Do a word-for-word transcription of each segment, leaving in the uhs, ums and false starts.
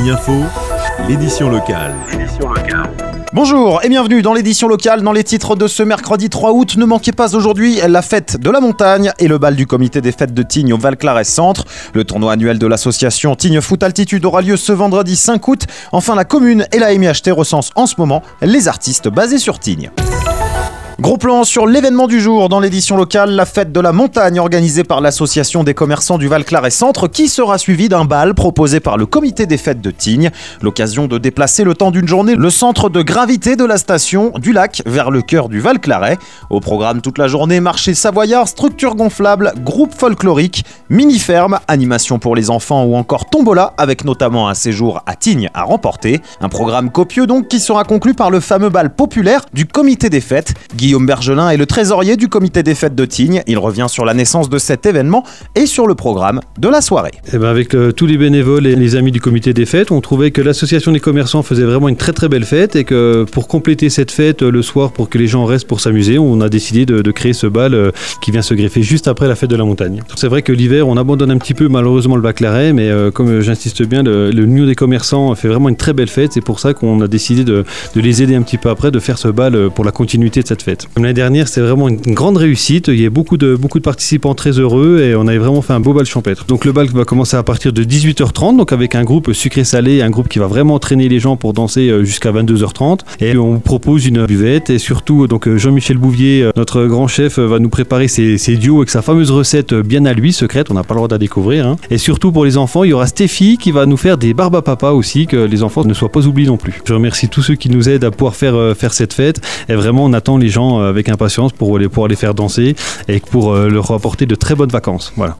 Tignes Info, l'édition locale. L'édition locale. Bonjour et bienvenue dans l'édition locale. Dans les titres de ce mercredi trois août, ne manquez pas aujourd'hui la fête de la montagne et le bal du comité des fêtes de Tignes au Val-Claret Centre. Le tournoi annuel de l'association Tignes Foot Altitude aura lieu ce vendredi cinq août. Enfin, la commune et la M I H T recensent en ce moment les artistes basés sur Tignes. Gros plan sur l'événement du jour dans l'édition locale, la fête de la montagne organisée par l'association des commerçants du Val-Claret Centre qui sera suivie d'un bal proposé par le comité des fêtes de Tignes. L'occasion de déplacer le temps d'une journée le centre de gravité de la station du lac vers le cœur du Val-Claret. Au programme toute la journée, marché savoyard, structure gonflable, groupe folklorique, mini-ferme, animation pour les enfants ou encore tombola avec notamment un séjour à Tignes à remporter. Un programme copieux donc qui sera conclu par le fameux bal populaire du comité des fêtes. Guillaume Bergelin est le trésorier du comité des fêtes de Tignes. Il revient sur la naissance de cet événement et sur le programme de la soirée. Et ben avec euh, tous les bénévoles et les amis du comité des fêtes, on trouvait que l'association des commerçants faisait vraiment une très très belle fête et que pour compléter cette fête euh, le soir, pour que les gens restent pour s'amuser, on a décidé de, de créer ce bal euh, qui vient se greffer juste après la fête de la montagne. C'est vrai que l'hiver, on abandonne un petit peu malheureusement le Val-Claret, mais euh, comme euh, j'insiste bien, le, le Nuit des commerçants fait vraiment une très belle fête. C'est pour ça qu'on a décidé de, de les aider un petit peu après, de faire ce bal euh, pour la continuité de cette fête. Comme l'année dernière, c'était vraiment une grande réussite. Il y a beaucoup de, beaucoup de participants très heureux et on avait vraiment fait un beau bal champêtre. Donc le bal va commencer à partir de dix-huit heures trente, donc avec un groupe sucré-salé, un groupe qui va vraiment entraîner les gens pour danser jusqu'à vingt-deux heures trente. Et on propose une buvette et surtout donc Jean-Michel Bouvier, notre grand chef, va nous préparer ses, ses duos avec sa fameuse recette bien à lui, secrète, on n'a pas le droit de la découvrir. Hein. Et surtout pour les enfants, il y aura Stéphie qui va nous faire des barbes à papa aussi, que les enfants ne soient pas oubliés non plus. Je remercie tous ceux qui nous aident à pouvoir faire, faire cette fête et vraiment on attend les gens avec impatience pour les, pour les faire danser et pour euh, leur apporter de très bonnes vacances. Voilà.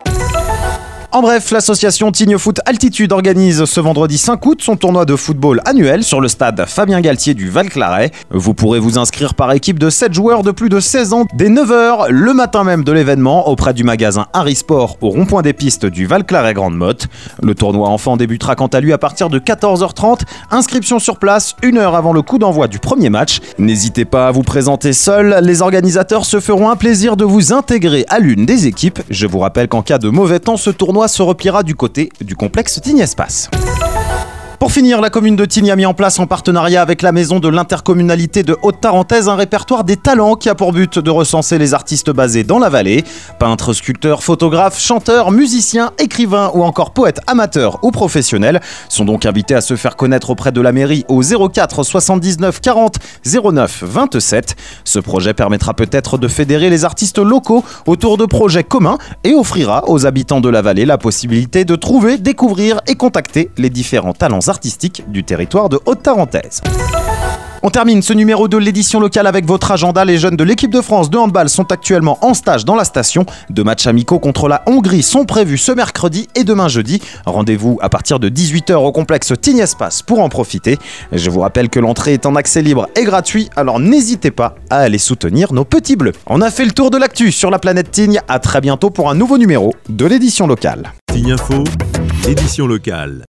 En bref, l'association Tignes Foot Altitude organise ce vendredi cinq août son tournoi de football annuel sur le stade Fabien Galtier du Val-Claret. Vous pourrez vous inscrire par équipe de sept joueurs de plus de seize ans dès neuf heures le matin même de l'événement auprès du magasin Harry Sport au rond-point des pistes du Val-Claret Grande Motte. Le tournoi enfant débutera quant à lui à partir de quatorze heures trente. Inscription sur place une heure avant le coup d'envoi du premier match. N'hésitez pas à vous présenter seul, les organisateurs se feront un plaisir de vous intégrer à l'une des équipes. Je vous rappelle qu'en cas de mauvais temps, ce tournoi se repliera du côté du complexe Tignes Espace. Pour finir, la commune de Tignes a mis en place en partenariat avec la maison de l'intercommunalité de Haute-Tarentaise un répertoire des talents qui a pour but de recenser les artistes basés dans la vallée. Peintres, sculpteurs, photographes, chanteurs, musiciens, écrivains ou encore poètes amateurs ou professionnels sont donc invités à se faire connaître auprès de la mairie au zéro quatre soixante-dix-neuf quarante zéro neuf vingt-sept. Ce projet permettra peut-être de fédérer les artistes locaux autour de projets communs et offrira aux habitants de la vallée la possibilité de trouver, découvrir et contacter les différents talents artistique du territoire de Haute-Tarentaise. On termine ce numéro de l'édition locale avec votre agenda. Les jeunes de l'équipe de France de handball sont actuellement en stage dans la station. Deux matchs amicaux contre la Hongrie sont prévus ce mercredi et demain jeudi. Rendez-vous à partir de dix-huit heures au complexe Tignes Espace pour en profiter. Je vous rappelle que l'entrée est en accès libre et gratuit, alors n'hésitez pas à aller soutenir nos petits bleus. On a fait le tour de l'actu sur la planète Tignes. À très bientôt pour un nouveau numéro de l'édition locale. Tignes Info, l'édition locale.